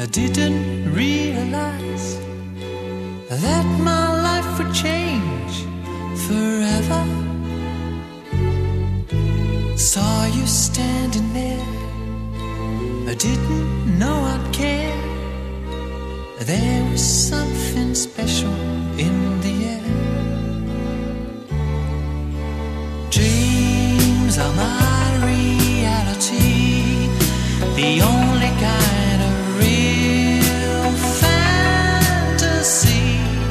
I didn't realize that my life would change forever. Saw you standing there, I didn't know I'd care. There was something special in the air. Dreams are my reality, the only kind of real fantasy.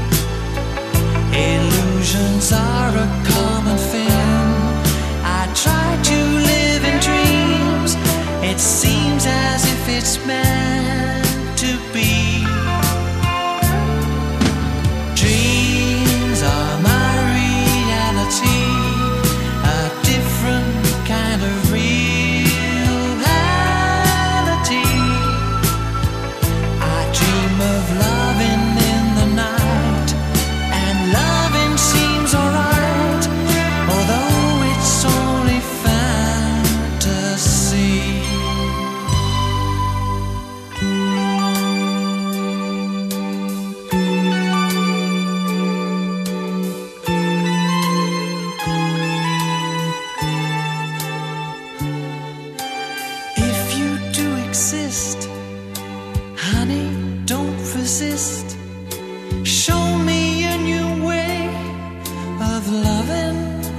Illusions are a common thing. I try to live in dreams. It seems as if it's meant to be. Dreams are my reality, a different kind of reality. I dream of loving in the night, and loving seems alright, although it's only fantasy. If you do exist, honey, don't resist. Show me a new way of loving.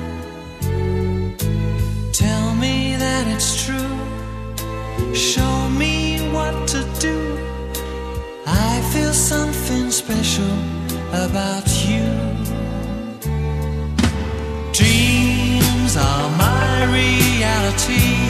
Tell me that it's true. Show me what to do. I feel something special about you. Dreams are my reality,